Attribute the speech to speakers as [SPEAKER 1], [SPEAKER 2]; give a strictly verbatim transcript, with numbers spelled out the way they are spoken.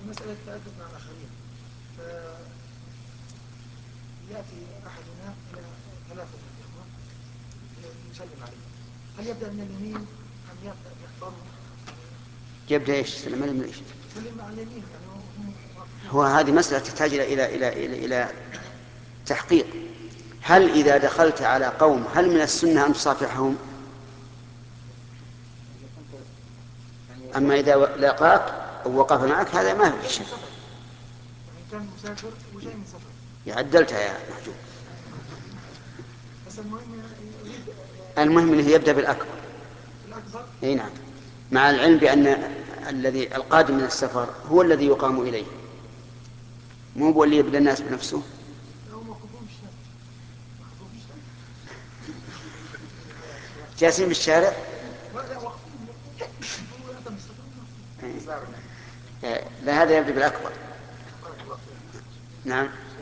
[SPEAKER 1] مسألة تأدب مع الآخرين، فيأتي أحدنا إلى ثلاثة من الإخوة يسلم عليه، هل يبدأ من اليمين أم يبدأ يختاره؟
[SPEAKER 2] يبدأ إيش؟ سلم عليه من إيش؟
[SPEAKER 1] يسلم على اليمين يعني
[SPEAKER 2] هو هذه مسألة تحتاج إلى إلى إلى إلى, إلى تحقيق. هل إذا دخلت على قوم هل من السنة أن تصافحهم؟ أما إذا لاقاك أو وقف معك هذا ما في شيء.
[SPEAKER 1] كان مسافر وجاي من سفر.
[SPEAKER 2] عدلتها يا محجوب.
[SPEAKER 1] بس المهم
[SPEAKER 2] المهم أنه يبدأ بالأكبر.
[SPEAKER 1] الأكبر.
[SPEAKER 2] أي نعم. مع العلم بأن الذي القادم من السفر هو الذي يقام إليه، مو هو اللي يبدأ الناس بنفسه. جالسين بالشارع. لا هذا يبدأ بالأكبر. نعم.